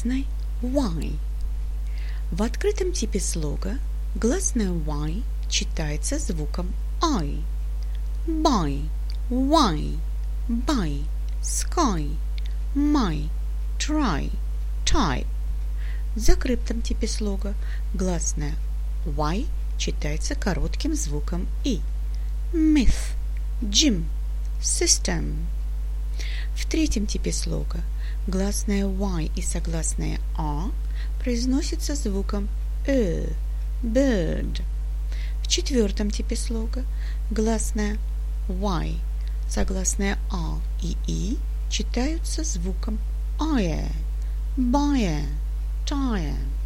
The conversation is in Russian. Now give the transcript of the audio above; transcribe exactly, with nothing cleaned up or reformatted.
гласной Y. В открытом типе слога гласная Y читается звуком I. Buy, why, buy, sky, my, try, type. В закрытом типе слога гласная Y читается коротким звуком I. Myth, gym, system. В третьем типе слога гласная Y и согласная A произносится звуком Ö, bird. В четвертом типе слога гласная Y, согласная А и И читаются звуком ая, buyer, tire.